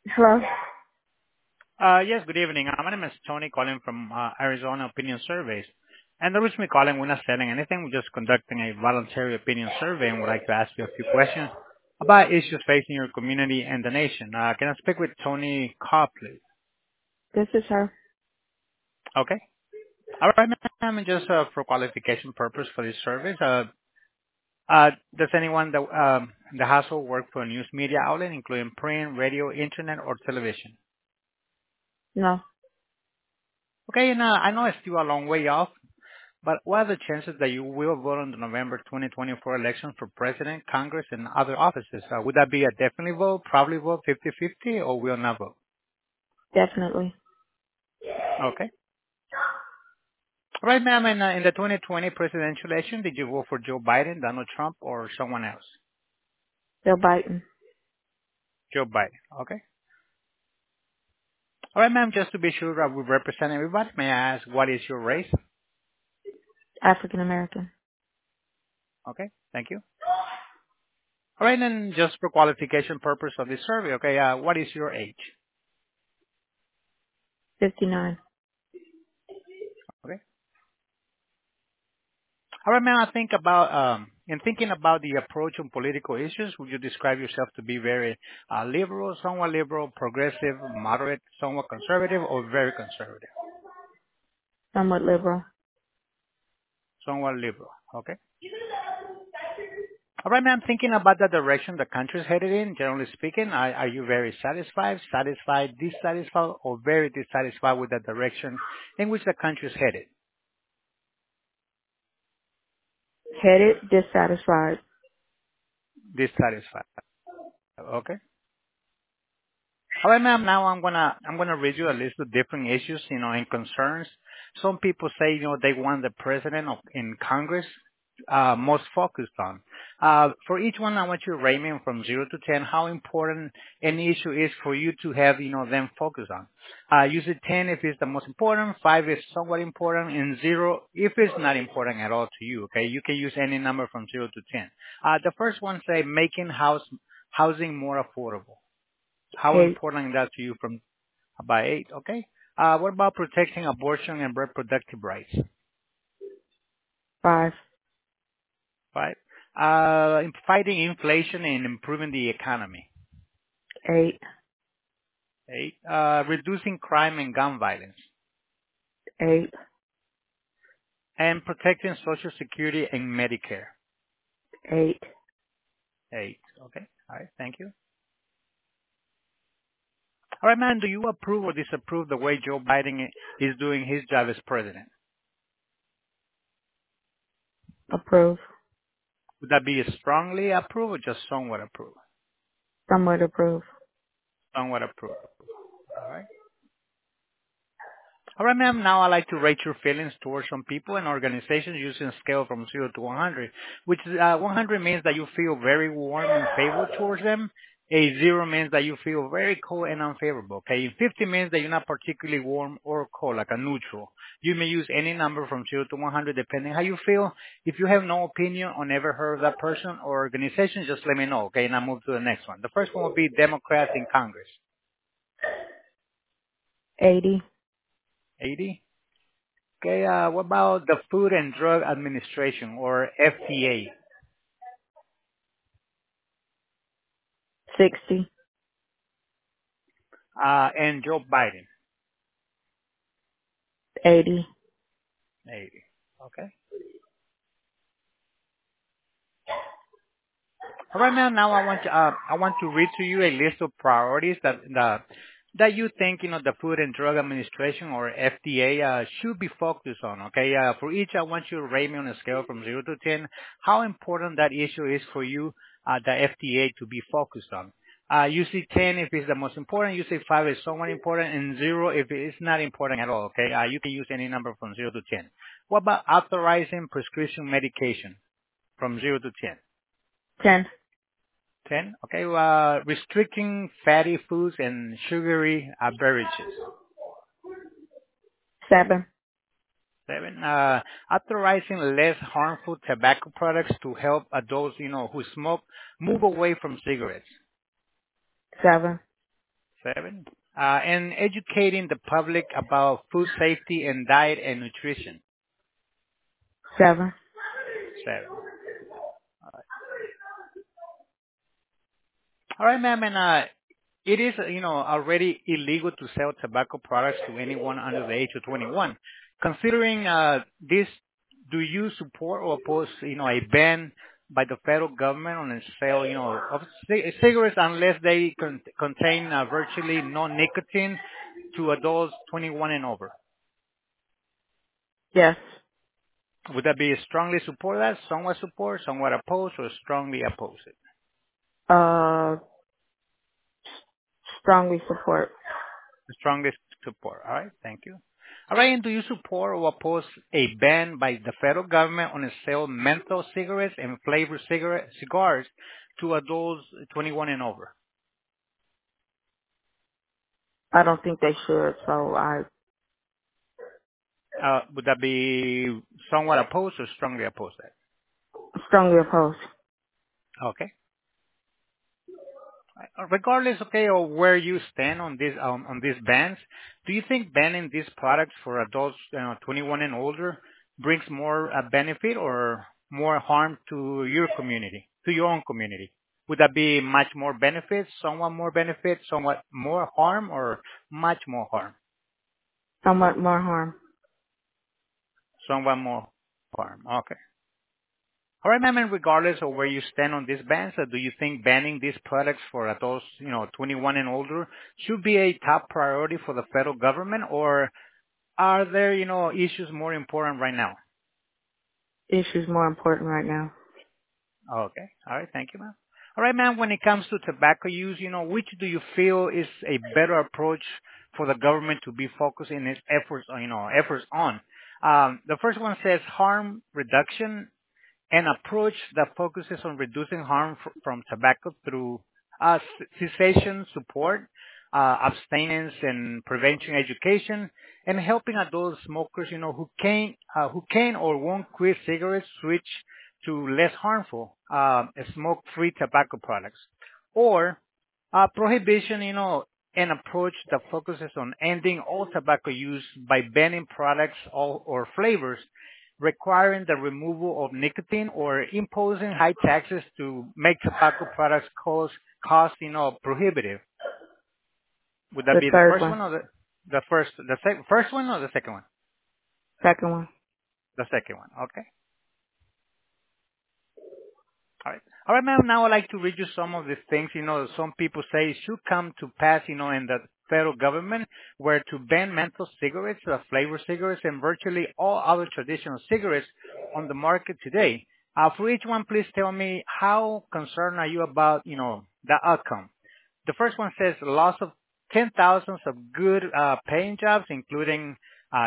Hello? Yes, good evening. My name is Tony calling from Arizona Opinion Surveys. And the reason we're calling, we're not selling anything. We're just conducting a voluntary opinion survey and would like to ask you a few questions about issues facing your community and the nation. Can I speak with Tony Cobb, please? This is her. Okay. All right, ma'am. And just for qualification purpose for this service, does anyone in the household work for a news media outlet, including print, radio, internet, or television? No, Okay, and I know it's still a long way off, but what are the chances that you will vote on the November 2024 election for president, Congress, and other offices? Would that be a definitely vote, probably vote, 50-50, or will not vote? definitely. Okay. All right, ma'am. And in the 2020 presidential election, did you vote for Joe Biden, Donald Trump, or someone else? They're biting. Joe Biden. Okay. All right, ma'am. Just to be sure that we represent everybody, may I ask what is your race? African American. Okay. Thank you. All right, and just for qualification purpose of this survey, okay, what is your age? 59. Okay. All right, ma'am. I think about in thinking about the approach on political issues, would you describe yourself to be very liberal, progressive, moderate, somewhat conservative, or very conservative? Somewhat liberal. Somewhat liberal. Okay. All right, ma'am. Thinking about the direction the country is headed in, generally speaking, are you very satisfied, dissatisfied, or very dissatisfied with the direction in which the country is headed? Headed, dissatisfied. Dissatisfied. Okay. All right, ma'am. Now I'm gonna read you a list of different issues, and concerns. Some people say, they want the president in Congress most focused on. For each one, I want you to rate me from 0 to 10 how important any issue is for you to have, them focus on. Use it 10 if it's the most important, 5 is somewhat important, and 0 if it's not important at all to you. Okay, you can use any number from 0 to 10. The first one say making housing more affordable. How 8. important is that to you from by 8? Okay. What about protecting abortion and reproductive rights? 5. 5. Fighting inflation and improving the economy. 8. 8. Reducing crime and gun violence. 8. And protecting Social Security and Medicare. 8. 8. Okay. All right. Thank you. All right, man. Do you approve or disapprove the way Joe Biden is doing his job as president? Approve. Would that be a strongly approve or just somewhat approve? Somewhat approve. Somewhat approve. All right. All right, ma'am. Now I'd like to rate your feelings towards some people and organizations using a scale from 0 to 100, which 100 means that you feel very warm and favorable towards them. A 0 means that you feel very cold and unfavorable. Okay, 50 means that you're not particularly warm or cold, like a neutral. You may use any number from 0 to 100 depending how you feel. If you have no opinion or never heard of that person or organization, just let me know. Okay, and I'll move to the next one. The first one will be Democrats in Congress. 80. 80. Okay, what about the Food and Drug Administration or FDA? 60. And Joe Biden? 80. 80. Okay. All right, ma'am. Now I want to read to you a list of priorities that you think the Food and Drug Administration or FDA should be focused on. Okay. For each, I want you to rate me on a scale from 0 to 10 how important that issue is for you, the FDA, to be focused on. You see 10 if it's the most important. You say 5 is somewhat important, and 0 if it's not important at all. Okay. You can use any number from 0 to 10. What about authorizing prescription medication from 0 to 10? 10. 10. Okay. Restricting fatty foods and sugary beverages. 7. 7. Authorizing less harmful tobacco products to help adults, who smoke move away from cigarettes. 7. 7. And educating the public about food safety and diet and nutrition. 7. 7. All right, ma'am. And it is, already illegal to sell tobacco products to anyone under the age of 21. Considering this, do you support or oppose, a ban by the federal government on the sale, of cigarettes unless they contain virtually no nicotine to adults 21 and over? Yes. Would that be strongly support that, somewhat oppose, or strongly oppose it? Uh, strongly support. The strongest support. All right. Thank you. All right. And do you support or oppose a ban by the federal government on the sale of menthol cigarettes and flavored cigars to adults 21 and over? I don't think they should, so I Would that be somewhat opposed or strongly oppose that? strongly oppose. Okay. Regardless, okay, of where you stand on this on these bans, do you think banning these products for adults 21 and older brings more benefit or more harm to your community, to your own community? Would that be much more benefit, somewhat more harm, or much more harm? Somewhat more harm. Somewhat more harm. Okay. All right, ma'am, and regardless of where you stand on these bans, do you think banning these products for adults, 21 and older should be a top priority for the federal government, or are there, issues more important right now? Issues more important right now. Okay. All right. Thank you, ma'am. All right, ma'am, when it comes to tobacco use, which do you feel is a better approach for the government to be focusing its efforts on? The first one says harm reduction, an approach that focuses on reducing harm from tobacco through cessation support, abstinence and prevention education, and helping adult smokers, who can or won't quit cigarettes switch to less harmful, smoke-free tobacco products. Or prohibition, an approach that focuses on ending all tobacco use by banning products or flavors requiring the removal of nicotine or imposing high taxes to make tobacco products cost prohibitive. Would that The be the third first one. one or first one or the second one? Second one. The second one. Okay. All right. All right, ma'am. Now I'd like to read you some of the things, some people say should come to pass, in the federal government, where to ban menthol cigarettes, flavored cigarettes, and virtually all other traditional cigarettes on the market today. For each one, please tell me how concerned are you about, the outcome. The first one says loss of 10,000s of good paying jobs, including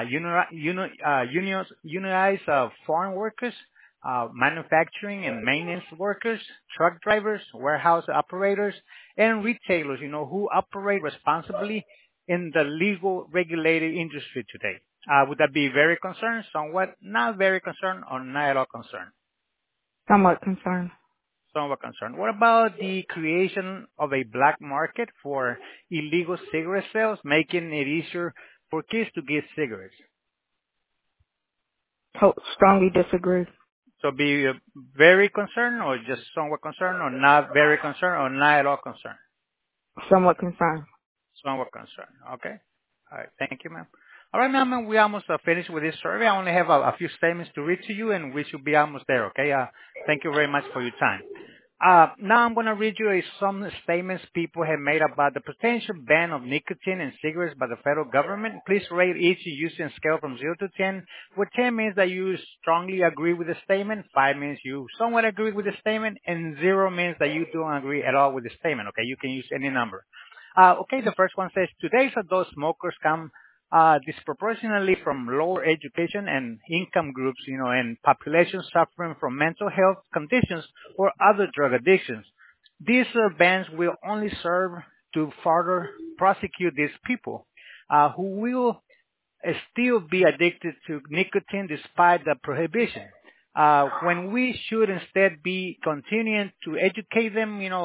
unionized farm workers, manufacturing and maintenance workers, truck drivers, warehouse operators, and retailers, who operate responsibly in the legal regulated industry today. Would that be very concerned, somewhat not very concerned, or not at all concerned? Somewhat concerned. Somewhat concerned. What about the creation of a black market for illegal cigarette sales, making it easier for kids to get cigarettes? Strongly disagree. So be very concerned, or just somewhat concerned, or not very concerned, or not at all concerned? Somewhat concerned. Somewhat concerned. Okay. All right. Thank you, ma'am. All right, ma'am. We almost finished with this survey. I only have a few statements to read to you, and we should be almost there. Okay. Thank you very much for your time. Now I'm going to read you some statements people have made about the potential ban of nicotine in cigarettes by the federal government. Please rate each using a scale from 0 to 10, where 10 means that you strongly agree with the statement, 5 means you somewhat agree with the statement, and 0 means that you don't agree at all with the statement. Okay, you can use any number. Okay, the first one says, today's adult smokers come disproportionately from lower education and income groups, and populations suffering from mental health conditions or other drug addictions. These bans will only serve to further prosecute these people who will still be addicted to nicotine despite the prohibition. When we should instead be continuing to educate them,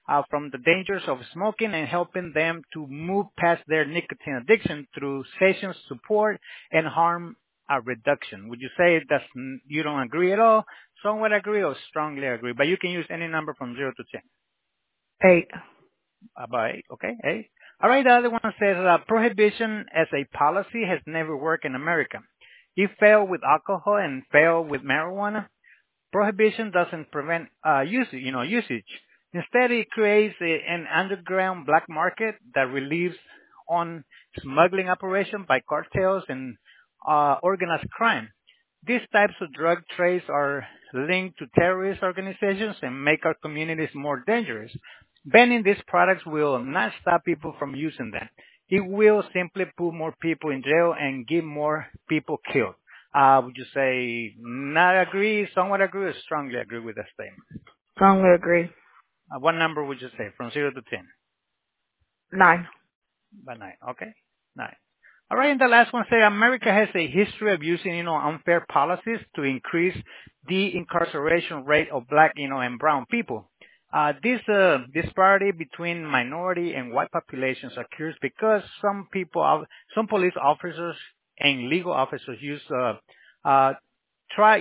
from the dangers of smoking and helping them to move past their nicotine addiction through sessions support and harm reduction. Would you say you don't agree at all, somewhat agree, or strongly agree? But you can use any number from 0 to 10. 8. About 8, okay, 8. All right, the other one says prohibition as a policy has never worked in America. It failed with alcohol and failed with marijuana. Prohibition doesn't prevent usage. Instead, it creates an underground black market that relies on smuggling operations by cartels and organized crime. These types of drug trades are linked to terrorist organizations and make our communities more dangerous. Banning these products will not stop people from using them. It will simply put more people in jail and get more people killed. Would you say not agree, somewhat agree, or strongly agree with that statement? Strongly agree. What number would you say from 0 to 10? 9. About 9. Okay. 9. All right. And the last one say America has a history of using, unfair policies to increase the incarceration rate of black, and brown people. This disparity between minority and white populations occurs because some police officers and legal officers use uh, try,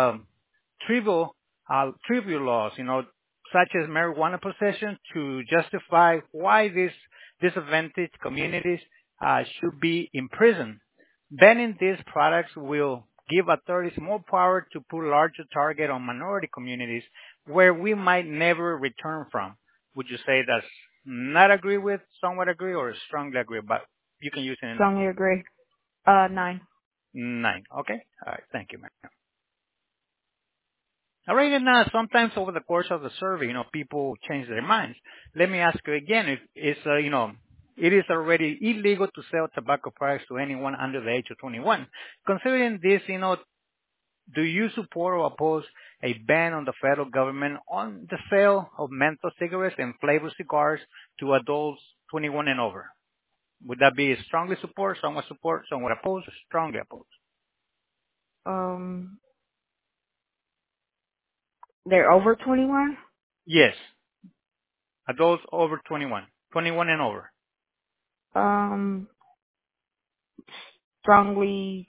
trivial laws, such as marijuana possession to justify why these disadvantaged communities should be imprisoned. Banning these products will give authorities more power to put larger target on minority communities where we might never return from. Would you say that's not agree with, somewhat agree, or strongly agree? But you can use any number. Strongly agree. 9. 9. Okay. All right. Thank you, ma'am. All right, and sometimes over the course of the survey, people change their minds. Let me ask you again: if it is already illegal to sell tobacco products to anyone under the age of 21. Considering this, do you support or oppose a ban on the federal government on the sale of menthol cigarettes and flavored cigars to adults 21 and over? Would that be strongly support, somewhat oppose, or strongly oppose? Um, they're over 21? Yes, adults over 21, 21 and over. Um, strongly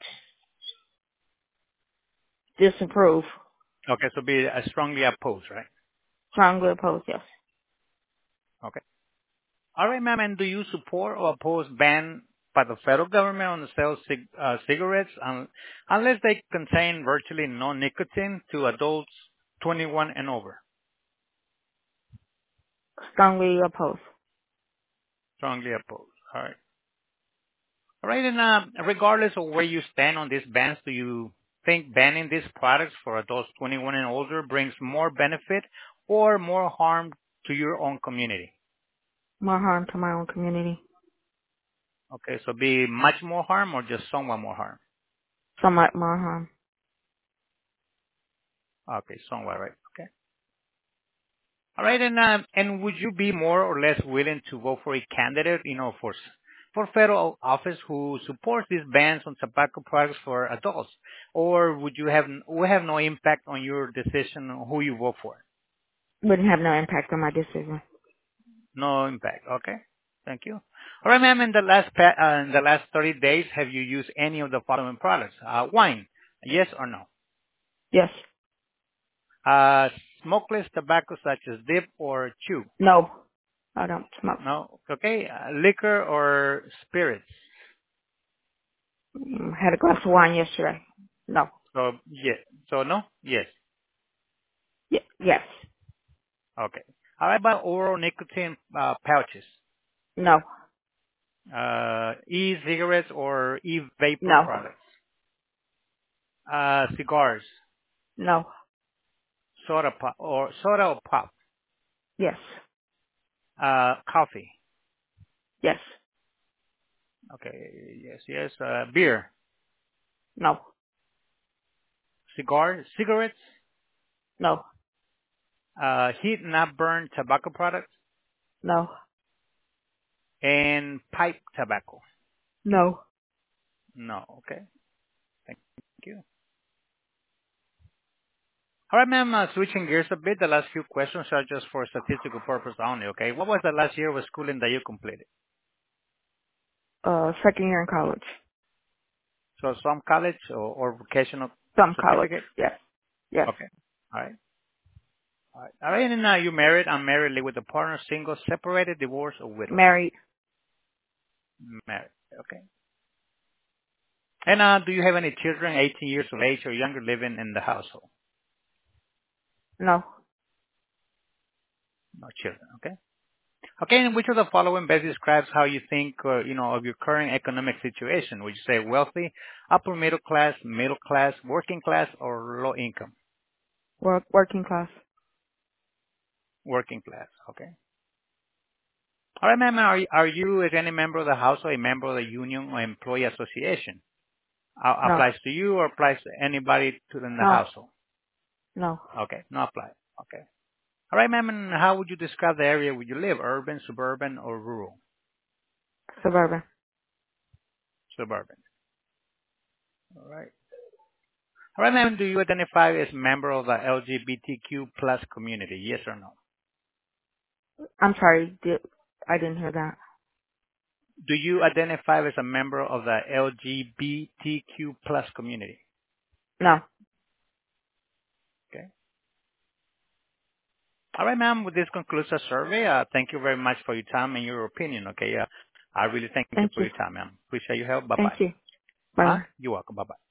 disapprove. Okay, so be strongly opposed, right? Strongly oppose, yes. Okay. All right, ma'am. And do you support or oppose ban by the federal government on the sale of cigarettes unless they contain virtually no nicotine to adults 21 and over? Strongly oppose. Strongly opposed. All right. All right. And regardless of where you stand on these bans, do you think banning these products for adults 21 and older brings more benefit or more harm to your own community? More harm to my own community. Okay, so be much more harm or just somewhat more harm? Somewhat more harm. Okay, somewhat, right? Okay. All right, and would you be more or less willing to vote for a candidate, for federal office who supports these bans on tobacco products for adults, or will have no impact on your decision on who you vote for? Wouldn't have no impact on my decision. No impact. Okay. Thank you. All right, ma'am. In the last 30 days, have you used any of the following products? Wine, yes or no? Yes. Uh, Smokeless tobacco such as dip or chew? No. I don't smoke. No. Okay. Liquor or spirits? Had a glass of wine yesterday. No. So yes. So no? Yes. Yes. Okay. How about oral nicotine pouches? No. E-cigarettes or e-vapor No. products? Cigars, No. soda or pop? Yes. Coffee. Yes. Okay. Yes. Yes. Beer, No. cigarettes, No. heat not burn tobacco products, No. and pipe tobacco. No. No. Okay. Thank you. All right, ma'am, switching gears a bit, the last few questions are just for statistical purpose only, okay? What was the last year of schooling that you completed? Second year in college. So some college or vocational Some college. certificate? Yes. Yes. Okay. All right. All right. All right. And you married, unmarried, live with a partner, single, separated, divorced, or widow? Married. Married. Okay. And do you have any children 18 years of age or younger living in the household? No. No children. Okay. Okay. And which of the following best describes how you think, of your current economic situation? Would you say wealthy, upper middle class, working class, or low income? Working class. Working class. Okay. All right, ma'am. Are you, as any member of the household, a member of the union or employee association? No. Applies to you or applies to anybody in the No. household? No. Okay. No apply. Okay. All right, ma'am. And how would you describe the area where you live? Urban, suburban, or rural? Suburban. Suburban. All right. All right, ma'am. Do you identify as a member of the LGBTQ plus community? Yes or no? I'm sorry. I didn't hear that. Do you identify as a member of the LGBTQ plus community? No. Okay. All right, ma'am. Well, this concludes our survey. Thank you very much for your time and your opinion. Okay. I really thank you Thank for you. your time, ma'am. Appreciate your help. Thank Bye-bye. you. Bye bye. You're welcome. Bye-bye.